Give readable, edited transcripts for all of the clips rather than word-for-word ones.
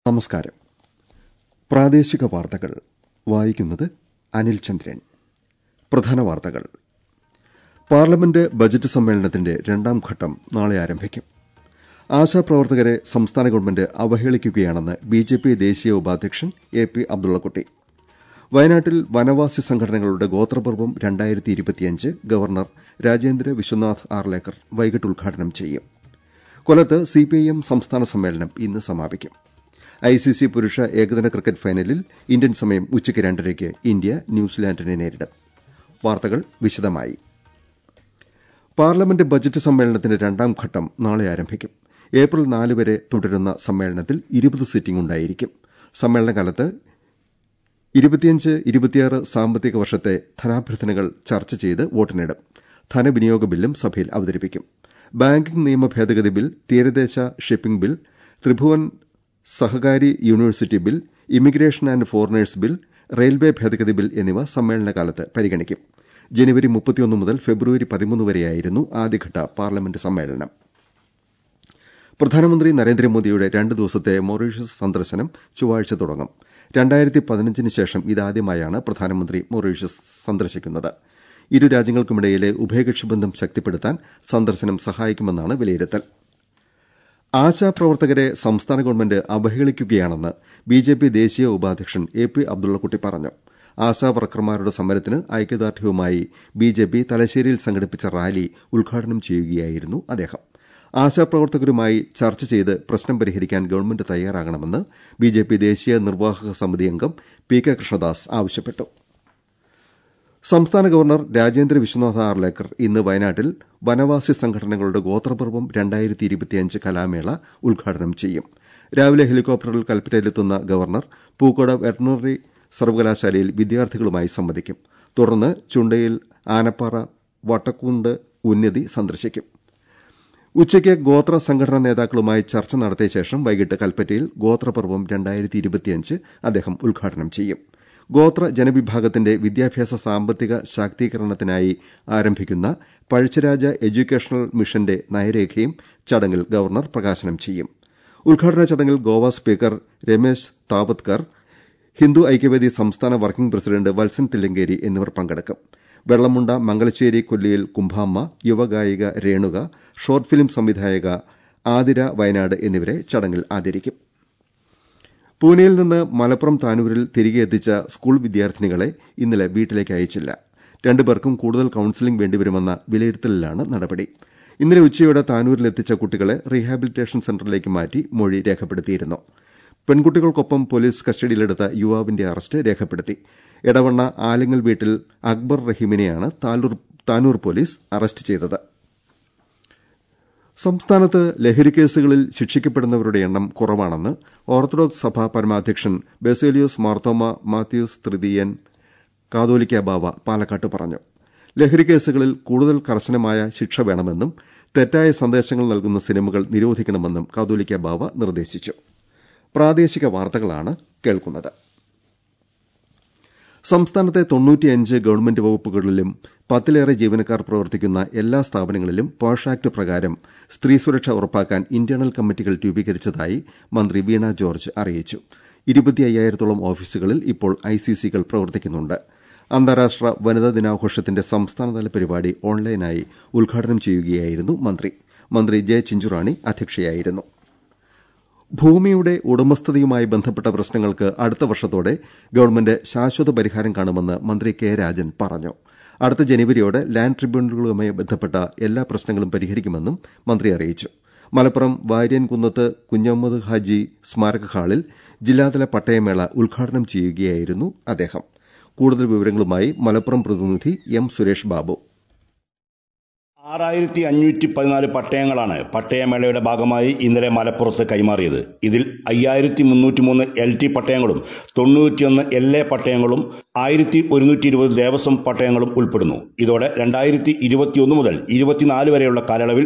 നമസ്കാരം. പ്രാദേശിക വാർത്തകൾ വായിക്കുന്നത് അനിൽ ചന്ദ്രൻ. പ്രധാന വാർത്തകൾ. പാർലമെന്റ് ബജറ്റ് സമ്മേളനത്തിന്റെ രണ്ടാം ഘട്ടം നാളെ ആരംഭിക്കും. ആശാപ്രവർത്തകരെ സംസ്ഥാന ഗവൺമെന്റ് അവഹേളിക്കുകയാണെന്ന് ബിജെപി ദേശീയ ഉപാധ്യക്ഷൻ എ.പി. അബ്ദുള്ളക്കുട്ടി. വയനാട്ടിൽ വനവാസി സംഘടനകളുടെ ഗോത്രപർവം 2025 ഗവർണർ രാജേന്ദ്ര വിശ്വനാഥ് ആർലേക്കർ വൈകിട്ട് ഉദ്ഘാടനം ചെയ്യും. കൊല്ലത്ത് സിപിഐഎം സംസ്ഥാന സമ്മേളനം ഇന്ന് സമാപിക്കും. ഐസിസി പുരുഷ ഏകദിന ക്രിക്കറ്റ് ഫൈനലിൽ ഇന്ത്യൻ സമയം ഉച്ചയ്ക്ക് 2:30 ഇന്ത്യ ന്യൂസിലാൻഡിനെ നേരിടും. വാർത്തകൾ വിശദമായി. പാർലമെന്റ് ബജറ്റ് സമ്മേളനത്തിന്റെ രണ്ടാം ഘട്ടം നാളെ ആരംഭിക്കും. ഏപ്രിൽ 4 വരെ തുടരുന്ന സമ്മേളനത്തിൽ 20 സിറ്റിംഗ് ഉണ്ടായിരിക്കും. സമ്മേളനകാലത്ത് 25-26 സാമ്പത്തിക വർഷത്തെ ധനാഭ്യർത്ഥനകൾ ചർച്ച ചെയ്ത് വോട്ടിനിടും. ധനവിനിയോഗ ബില്ലും സഭയിൽ അവതരിപ്പിക്കും. ബാങ്കിംഗ് നിയമ ഭേദഗതി ബിൽ, തീരദേശ shipping bill, Tribhuvan Sahkari university bill, immigration and foreigners bill, railway ഭേദഗതി ബിൽ എന്നിവ സമ്മേളനകാലത്ത് പരിഗണിക്കും. ജനുവരി 31 മുതൽ ഫെബ്രുവരി 13 വരെയായിരുന്നു ആദ്യഘട്ട പാർലമെന്റ് സമ്മേളനം. പ്രധാനമന്ത്രി നരേന്ദ്രമോദിയുടെ 2 ദിവസത്തെ മൊറീഷ്യസ് സന്ദർശനം ചൊവ്വാഴ്ച തുടങ്ങും. 2015 ശേഷം ഇതാദ്യമായാണ് പ്രധാനമന്ത്രി മൊറീഷ്യസ് സന്ദർശിക്കുന്നത്. ഇരു രാജ്യങ്ങൾക്കുമിടയിലെ ഉഭയകക്ഷി ബന്ധം ശക്തിപ്പെടുത്താൻ സന്ദർശനം സഹായിക്കുമെന്നാണ് വിലയിരുത്തൽ. ആശാപ്രവർത്തകരെ സംസ്ഥാന ഗവൺമെന്റ് അവഹേളിക്കുകയാണെന്ന് ബിജെപി ദേശീയ ഉപാധ്യക്ഷൻ എ.പി. അബ്ദുള്ളക്കുട്ടി പറഞ്ഞു. ആശാവർക്കർമാരുടെ സമരത്തിന് ഐക്യദാർഢ്യവുമായി ബിജെപി തലശ്ശേരിയിൽ സംഘടിപ്പിച്ച റാലി ഉദ്ഘാടനം ചെയ്യുകയായിരുന്നു അദ്ദേഹം. ആശാപ്രവർത്തകരുമായി ചർച്ച ചെയ്ത് പ്രശ്നം പരിഹരിക്കാൻ ഗവൺമെന്റ് തയ്യാറാകണമെന്ന് ബിജെപി ദേശീയ നിർവാഹക സമിതി അംഗം പി.കെ. കൃഷ്ണദാസ് ആവശ്യപ്പെട്ടു. സംസ്ഥാന ഗവർണർ രാജേന്ദ്ര വിശ്വനാഥ് ആർലേക്കർ ഇന്ന് വയനാട്ടിൽ വനവാസി സംഘടനകളുടെ ഗോത്രപർവം 2025 കലാമേള ഉദ്ഘാടനം ചെയ്യും. രാവിലെ ഹെലികോപ്റ്ററിൽ കൽപ്പറ്റയിലെത്തുന്ന ഗവർണർ പൂക്കോട് വെറ്ററിനറി സർവകലാശാലയിൽ വിദ്യാർത്ഥികളുമായി സംവദിക്കും. തുടർന്ന് ചുണ്ടയിൽ, ആനപ്പാറ, വട്ടക്കുണ്ട്, ഉന്നതി സന്ദർശിക്കും. ഉച്ചയ്ക്ക് ഗോത്ര സംഘടനാ നേതാക്കളുമായി ചർച്ച നടത്തിയ ശേഷം വൈകിട്ട് കൽപ്പറ്റയിൽ ഗോത്രപർവം 2025 അദ്ദേഹം ഉദ്ഘാടനം ചെയ്യും. ഗോത്ര ജനവിഭാഗത്തിന്റെ വിദ്യാഭ്യാസ സാമ്പത്തിക ശാക്തീകരണത്തിനായി ആരംഭിക്കുന്ന പഴശ്ശിരാജ എഡ്യൂക്കേഷണൽ മിഷന്റെ നയരേഖയും ചടങ്ങിൽ ഗവർണർ പ്രകാശനം ചെയ്യും. ഉദ്ഘാടന ചടങ്ങിൽ ഗോവ സ്പീക്കർ രമേശ് താവത്കർ, ഹിന്ദു ഐക്യവേദി സംസ്ഥാന വർക്കിംഗ് പ്രസിഡന്റ് വത്സൻ തില്ലങ്കേരി എന്നിവർ പങ്കെടുക്കും. വെള്ളമുണ്ട, മംഗലശ്ശേരി കൊല്ലിയിൽ കുംഭാമ്മ, യുവഗായിക രേണുക, ഷോർട്ട് ഫിലിം സംവിധായക ആതിര വയനാട് എന്നിവരെ ചടങ്ങിൽ ആദരിക്കും. പൂനെയിൽ നിന്ന് മലപ്പുറം താനൂരിൽ തിരികെ എത്തിച്ച സ്കൂൾ വിദ്യാർത്ഥിനികളെ ഇന്നലെ വീട്ടിലേക്ക് അയച്ചില്ല. 2 പേർക്കും കൂടുതൽ കൌൺസിലിംഗ് വേണ്ടിവരുമെന്ന വിലയിരുത്തലിലാണ് നടപടി. ഇന്നലെ ഉച്ചയോടെ താനൂരിലെത്തിച്ച കുട്ടികളെ റീഹാബിലിറ്റേഷൻ സെന്ററിലേക്ക് മാറ്റി മൊഴി രേഖപ്പെടുത്തിയിരുന്നു. പെൺകുട്ടികൾക്കൊപ്പം പോലീസ് കസ്റ്റഡിയിലെടുത്ത യുവാവിന്റെ അറസ്റ്റ് രേഖപ്പെടുത്തി. എടവണ്ണ ആലിങ്ങൽ വീട്ടിൽ അക്ബർ റഹീമിനെയാണ് താനൂർ പോലീസ് അറസ്റ്റ് ചെയ്തത്. സംസ്ഥാനത്ത് ലഹരിക്കേസുകളിൽ ശിക്ഷിക്കപ്പെടുന്നവരുടെ എണ്ണം കുറവാണെന്ന് ഓർത്തഡോക്സ് സഭ പരമാധ്യക്ഷൻ ബസേലിയോസ് മാർത്തോമ മാത്യൂസ് തൃതീയൻ കാതോലിക്ക ബാവ പാലക്കാട്ട് പറഞ്ഞു. ലഹരിക്കേസുകളിൽ കൂടുതൽ കർശനമായ ശിക്ഷ വേണമെന്നും തെറ്റായ സന്ദേശങ്ങൾ നൽകുന്ന സിനിമകൾ നിരോധിക്കണമെന്നും കാതോലിക്ക ബാവ നിർദ്ദേശിച്ചു. പ്രാദേശിക വാർത്തകളാണ് കേൾക്കുന്നത്. സംസ്ഥാനത്തെ 95 ഗവൺമെന്റ് വകുപ്പുകളിലും 10ലേറെ ജീവനക്കാർ പ്രവർത്തിക്കുന്ന എല്ലാ സ്ഥാപനങ്ങളിലും പോഷ് ആക്ട് പ്രകാരം സ്ത്രീ സുരക്ഷ ഉറപ്പാക്കാൻ ഇന്റേണൽ കമ്മിറ്റികൾ രൂപീകരിച്ചതായി മന്ത്രി വീണ ജോർജ് അറിയിച്ചു. 25,000-ഓളം ഓഫീസുകളിൽ ഇപ്പോൾ ഐസിസികൾ പ്രവർത്തിക്കുന്നുണ്ട്. അന്താരാഷ്ട്ര വനിതാ ദിനാഘോഷത്തിന്റെ സംസ്ഥാനതല പരിപാടി ഓൺലൈനായി ഉദ്ഘാടനം ചെയ്യുകയായിരുന്നു മന്ത്രി. മന്ത്രി ജെ ചിഞ്ചുറാണി അധ്യക്ഷയായിരുന്നു. ഭൂമിയുടെ ഉടമസ്ഥതയുമായി ബന്ധപ്പെട്ട പ്രശ്നങ്ങൾക്ക് അടുത്ത വർഷത്തോടെ ഗവൺമെന്റ് ശാശ്വത പരിഹാരം കാണുമെന്ന് മന്ത്രി കെ രാജൻ പറഞ്ഞു. അടുത്ത ജനുവരിയോടെ ലാൻഡ് ട്രിബ്യൂണലുകളുമായി ബന്ധപ്പെട്ട എല്ലാ പ്രശ്നങ്ങളും പരിഹരിക്കുമെന്നും മന്ത്രി അറിയിച്ചു. മലപ്പുറം വാര്യൻകുന്നത്ത് കുഞ്ഞമ്മദ് ഹാജി സ്മാരക ഹാളിൽ ജില്ലാതല പട്ടയമേള ഉദ്ഘാടനം ചെയ്യുകയായിരുന്നു അദ്ദേഹം. കൂടുതൽ വിവരങ്ങളുമായി മലപ്പുറം പ്രതിനിധി എം സുരേഷ് ബാബു. 6514 പട്ടയങ്ങളാണ് പട്ടയമേളയുടെ ഭാഗമായി ഇന്നലെ മലപ്പുറത്ത് കൈമാറിയത്. ഇതിൽ 5303 LT പട്ടയങ്ങളും 91 LA പട്ടയങ്ങളും 1120 ദേവസ്വം പട്ടയങ്ങളും ഉൾപ്പെടുന്നു. ഇതോടെ 2021 മുതൽ 24 വരെയുള്ള കാലയളവിൽ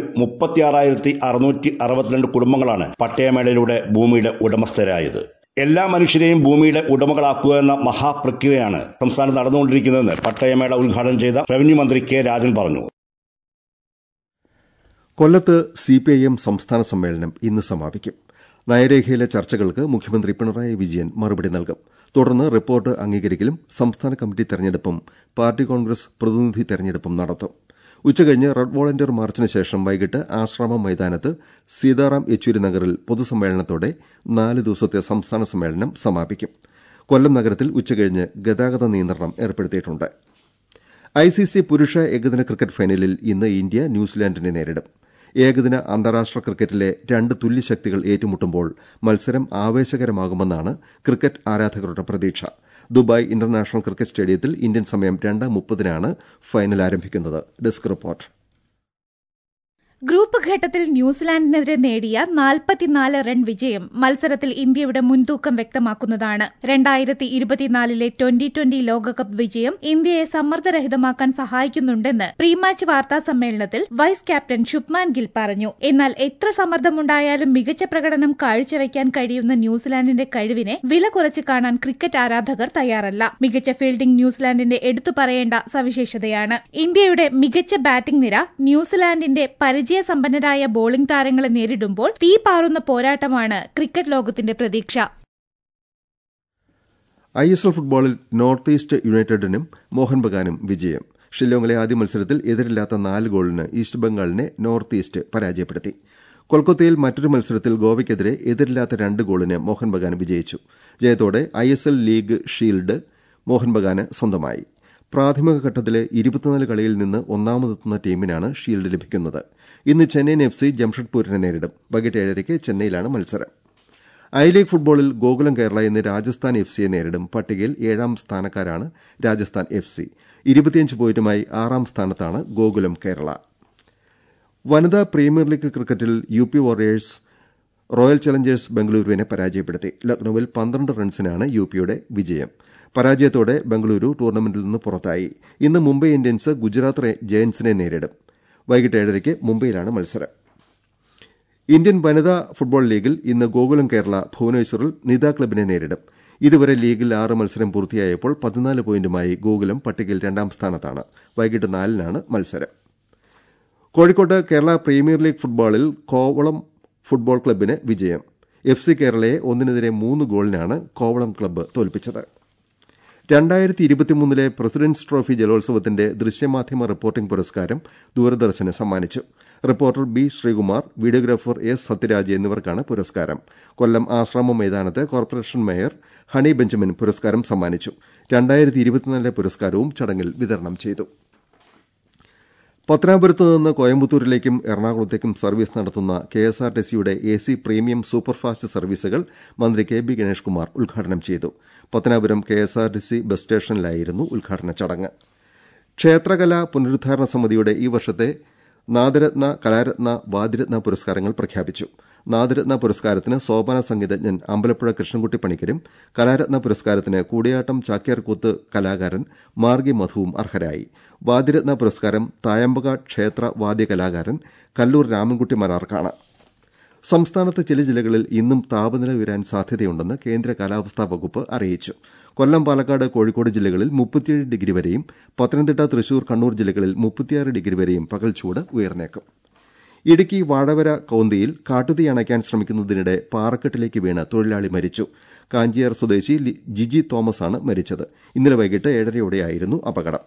36,662 കുടുംബങ്ങളാണ് പട്ടയമേളയിലൂടെ ഭൂമിയുടെ ഉടമസ്ഥരായത്. എല്ലാ മനുഷ്യരെയും ഭൂമിയുടെ ഉടമകളാക്കുക എന്ന മഹാപ്രക്രിയയാണ് സംസ്ഥാനത്ത് നടന്നുകൊണ്ടിരിക്കുന്നതെന്ന് പട്ടയമേള ഉദ്ഘാടനം ചെയ്ത റവന്യൂ മന്ത്രി കെ രാജൻ പറഞ്ഞു. കൊല്ലത്ത് സിപിഐഎം സംസ്ഥാന സമ്മേളനം ഇന്ന് സമാപിക്കും. നയരേഖയിലെ ചർച്ചകൾക്ക് മുഖ്യമന്ത്രി പിണറായി വിജയൻ മറുപടി നൽകും. തുടർന്ന് റിപ്പോർട്ട് അംഗീകരിക്കലും സംസ്ഥാന കമ്മിറ്റി തെരഞ്ഞെടുപ്പും പാർട്ടി കോൺഗ്രസ് പ്രതിനിധി തെരഞ്ഞെടുപ്പും നടത്തും. ഉച്ചകഴിഞ്ഞ് റെഡ് വോളണ്ടിയർ മാർച്ചിന് ശേഷം വൈകിട്ട് ആശ്രാമം മൈതാനത്ത് സീതാറാം യെച്ചൂരി നഗറിൽ പൊതുസമ്മേളനത്തോടെ 4 ദിവസത്തെ സംസ്ഥാന സമ്മേളനം സമാപിക്കും. കൊല്ലം നഗരത്തിൽ ഉച്ചകഴിഞ്ഞ് ഗതാഗത നിയന്ത്രണം ഏർപ്പെടുത്തിയിട്ടുണ്ട്. ICC പുരുഷ ഏകദിന ക്രിക്കറ്റ് ഫൈനലിൽ ഇന്ന് ഇന്ത്യ ന്യൂസിലാൻഡിനെ നേരിടും. ഏകദിന അന്താരാഷ്ട്ര ക്രിക്കറ്റിലെ 2 തുല്യശക്തികൾ ഏറ്റുമുട്ടുമ്പോൾ മത്സരം ആവേശകരമാകുമെന്നാണ് ക്രിക്കറ്റ് ആരാധകരുടെ പ്രതീക്ഷ. ദുബായ് ഇന്റർനാഷണൽ ക്രിക്കറ്റ് സ്റ്റേഡിയത്തിൽ ഇന്ത്യൻ സമയം 2:30-നാണ് ഫൈനൽ ആരംഭിക്കുന്നത്. Desk report. ഗ്രൂപ്പ് ഘട്ടത്തിൽ ന്യൂസിലാൻഡിനെതിരെ നേടിയ 44 റൺ വിജയം മത്സരത്തിൽ ഇന്ത്യയുടെ മുൻതൂക്കം വ്യക്തമാക്കുന്നതാണ്. 2024 ട്വന്റി ലോകകപ്പ് വിജയം ഇന്ത്യയെ സമ്മർദ്ദരഹിതമാക്കാൻ സഹായിക്കുന്നുണ്ടെന്ന് പ്രീ മാച്ച് വാർത്താ സമ്മേളനത്തിൽ വൈസ് ക്യാപ്റ്റൻ ശുഭ്മാൻ ഗിൽ പറഞ്ഞു. എന്നാൽ എത്ര സമ്മർദ്ദമുണ്ടായാലും മികച്ച പ്രകടനം കാഴ്ചവെക്കാൻ കഴിയുന്ന ന്യൂസിലാൻഡിന്റെ കഴിവിനെ വില കുറച്ച് കാണാൻ ക്രിക്കറ്റ് ആരാധകർ തയ്യാറല്ല. മികച്ച ഫീൽഡിംഗ് ന്യൂസിലാൻഡിന്റെ എടുത്തു പറയേണ്ട സവിശേഷതയാണ്. ഇന്ത്യയുടെ മികച്ച ബാറ്റിംഗ് നിര ന്യൂസിലാൻഡിന്റെ പരിചയസമ്പന്നരായ ബോളിംഗ് താരങ്ങളെ നേരിടുമ്പോൾ തീപാറുന്ന പോരാട്ടമാണ് ക്രിക്കറ്റ് ലോകത്തിന്റെ പ്രതീക്ഷ. ISL ഫുട്ബോളിൽ നോർത്ത് ഈസ്റ്റ് യുണൈറ്റഡിനും മോഹൻ ബഗാനും വിജയം. ഷില്ലോങ്ങിലെ ആദ്യ മത്സരത്തിൽ എതിരില്ലാത്ത 4 ഗോളിന് ഈസ്റ്റ് ബംഗാളിനെ നോർത്ത് ഈസ്റ്റ് പരാജയപ്പെടുത്തി. കൊൽക്കത്തയിൽ മറ്റൊരു മത്സരത്തിൽ ഗോവയ്ക്കെതിരെ എതിരില്ലാത്ത 2 ഗോളിന് മോഹൻ ബഗാൻ വിജയിച്ചു. ജയത്തോടെ ISL ലീഗ് ഷീൽഡ് മോഹൻ ബഗാന് സ്വന്തമായി. പ്രാഥമിക ഘട്ടത്തിലെ 24 കളിയിൽ നിന്ന് ഒന്നാമതെത്തുന്ന ടീമിനാണ് ഷീൽഡ് ലഭിക്കുന്നത്. ഇന്ന് ചെന്നൈയിൻ FC ജംഷഡ്പൂരിനെ നേരിടും. വൈകിട്ട് 7:30 ചെന്നൈയിലാണ് മത്സരം. ഐ ലീഗ് ഫുട്ബോളിൽ ഗോകുലം കേരള ഇന്ന് രാജസ്ഥാൻ FCയെ നേരിടും. പട്ടികയിൽ 7ാം സ്ഥാനക്കാരാണ് രാജസ്ഥാൻ FC. 25 പോയിന്റുമായി 6ാം സ്ഥാനത്താണ് ഗോകുലം കേരള. വനിതാ പ്രീമിയർ ലീഗ് ക്രിക്കറ്റിൽ UP വാരിയേഴ്സ് റോയൽ ചലഞ്ചേഴ്സ് ബംഗളൂരുവിനെ പരാജയപ്പെടുത്തി. ലക്നൌവിൽ 12 റൺസിനാണ് UPയുടെ വിജയം. പരാജയത്തോടെ ബംഗളൂരു ടൂർണമെന്റിൽ നിന്ന് പുറത്തായി. ഇന്ന് മുംബൈ ഇന്ത്യൻസ് ഗുജറാത്ത് ജയന്റ്സിനെ നേരിടും. വൈകിട്ട് 7:30 മുംബൈയിലാണ് മത്സരം. ഇന്ത്യൻ വനിതാ ഫുട്ബോൾ ലീഗിൽ ഇന്ന് ഗോകുലം കേരള ഭുവനേശ്വറിൽ നിത ക്ലബിനെ നേരിടും. ഇതുവരെ ലീഗിൽ 6 മത്സരം പൂർത്തിയായപ്പോൾ 14 പോയിന്റുമായി ഗോകുലം പട്ടികയിൽ 2ാം സ്ഥാനത്താണ്. വൈകിട്ട് 4-നാണ് മത്സരം. കോഴിക്കോട്ട് കേരള പ്രീമിയർ ലീഗ് ഫുട്ബോളിൽ കോവളം ഫുട്ബോൾ ക്ലബിന് വിജയം. FC കേരളയെ 1-3 ഗോളിനാണ് കോവളം ക്ലബ്ബ് തോൽപ്പിച്ചത്. 2023 പ്രസിഡന്റ്സ് ട്രോഫി ജലോത്സവത്തിന്റെ ദൃശ്യമാധ്യമ റിപ്പോർട്ടിംഗ് പുരസ്കാരം ദൂരദർശന് സമ്മാനിച്ചു. Reporter B Sreekumar, videographer S Sathyaraj എന്നിവർക്കാണ് പുരസ്കാരം. കൊല്ലം ആശ്രാമം മൈതാനത്ത് കോർപ്പറേഷൻ മേയർ ഹണി ബെഞ്ചമിൻ പുരസ്കാരം സമ്മാനിച്ചു. 2024 പുരസ്കാരവും ചടങ്ങിൽ വിതരണം ചെയ്തു. പത്തനാപുരത്ത് നിന്ന് കോയമ്പത്തൂരിലേക്കും എറണാകുളത്തേക്കും സർവീസ് നടത്തുന്ന KSRTCയുടെ AC പ്രീമിയം സൂപ്പർഫാസ്റ്റ് സർവീസുകൾ മന്ത്രി KB ഗണേഷ് കുമാർ ഉദ്ഘാടനം ചെയ്തു. പത്തനാപുരം KSRTC ബസ് സ്റ്റേഷനിലായിരുന്നു ഉദ്ഘാടന ചടങ്ങ്. ക്ഷേത്രകലാ പുനരുദ്ധാരണ സമിതിയുടെ ഈ വർഷത്തെ നാദരത്ന, കലാരത്ന, വാദിരത്ന പുരസ്കാരങ്ങൾ പ്രഖ്യാപിച്ചു. നാദരത്ന പുരസ്കാരത്തിന് സോപാന സംഗീതജ്ഞൻ അമ്പലപ്പുഴ കൃഷ്ണൻകുട്ടി പണിക്കരും, കലാരത്ന പുരസ്കാരത്തിന് കൂടിയാട്ടം ചാക്യാർകൂത്ത് കലാകാരൻ മാർഗി മധുവും അർഹരായി. വാദിരത്ന പുരസ്കാരം തായമ്പക ക്ഷേത്ര വാദ്യ കലാകാരൻ കല്ലൂർ രാമൻകുട്ടി മനാർക്കാണ്. സംസ്ഥാനത്ത് ചില ജില്ലകളിൽ ഇന്നും താപനില ഉയരാൻ സാധ്യതയുണ്ടെന്ന് കേന്ദ്ര കാലാവസ്ഥാ വകുപ്പ് അറിയിച്ചു. കൊല്ലം, പാലക്കാട്, കോഴിക്കോട് ജില്ലകളിൽ 37 ഡിഗ്രി വരെയും പത്തനംതിട്ട, തൃശൂർ, കണ്ണൂർ ജില്ലകളിൽ 36 ഡിഗ്രി വരെയും പകൽ ചൂട് ഉയർന്നേക്കും. ഇടുക്കി വാഴവര കൌന്തിയിൽ കാട്ടുതീ അണയ്ക്കാൻ ശ്രമിക്കുന്നതിനിടെ പാറക്കെട്ടിലേക്ക് വീണ് തൊഴിലാളി മരിച്ചു. കാഞ്ചിയാർ സ്വദേശി ജിജി തോമസാണ് മരിച്ചത്. ഇന്നലെ വൈകിട്ട് 7:30യോടെയായിരുന്നു അപകടം.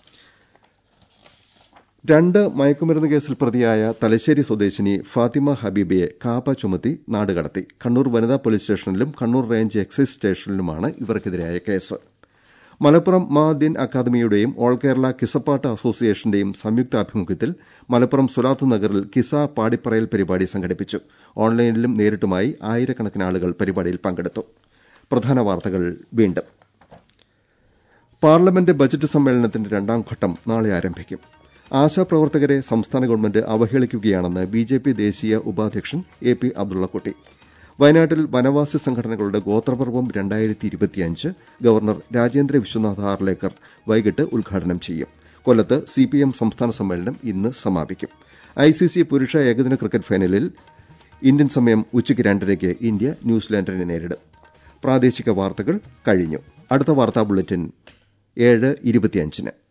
2 മയക്കുമരുന്ന് കേസിൽ പ്രതിയായ തലശ്ശേരി സ്വദേശിനി ഫാത്തിമ ഹബീബയെ കാപ്പ ചുമത്തി നാടുകടത്തി. കണ്ണൂർ വനിതാ പോലീസ് സ്റ്റേഷനിലും കണ്ണൂർ റേഞ്ച് എക്സൈസ് സ്റ്റേഷനിലുമാണ് ഇവർക്കെതിരായ കേസ്. മലപ്പുറം മഅദീൻ അക്കാദമിയുടെയും ഓൾ കേരള കിസപ്പാട്ട് അസോസിയേഷന്റെയും സംയുക്താഭിമുഖ്യത്തിൽ മലപ്പുറം സുലാത്ത് നഗറിൽ കിസ പാടിപ്പറയൽ പരിപാടി സംഘടിപ്പിച്ചു. ഓൺലൈനിലും നേരിട്ടുമായി ആയിരക്കണക്കിന് ആളുകൾ പരിപാടിയിൽ പങ്കെടുത്തു. പ്രധാന വാർത്തകൾ വീണ്ടും. പാർലമെന്റ് ബജറ്റ് സമ്മേളനത്തിന്റെ 2ാം ഘട്ടം നാളെ ആരംഭിക്കും. ആശാപ്രവർത്തകരെ സംസ്ഥാന ഗവൺമെന്റ് അവഹേളിക്കുകയാണെന്ന് BJP ദേശീയ ഉപാധ്യക്ഷൻ AP അബ്ദുള്ളക്കുട്ടി. വയനാട്ടിൽ വനവാസി സംഘടനകളുടെ ഗോത്രപർവം 2025 ഗവർണർ രാജേന്ദ്ര വിശ്വനാഥ് ആർലേക്കർ വൈകിട്ട് ഉദ്ഘാടനം ചെയ്യും. കൊല്ലത്ത് CPM സംസ്ഥാന സമ്മേളനം ഇന്ന് സമാപിക്കും. ICC പുരുഷ ഏകദിന ക്രിക്കറ്റ് ഫൈനലിൽ ഇന്ത്യൻ സമയം ഉച്ചയ്ക്ക് 2:30 ഇന്ത്യ ന്യൂസിലാൻഡിനെ നേരിടും. പ്രാദേശിക വാർത്തകൾ കഴിഞ്ഞു. അടുത്ത വാർത്താ ബുള്ളറ്റിൻ 7:25.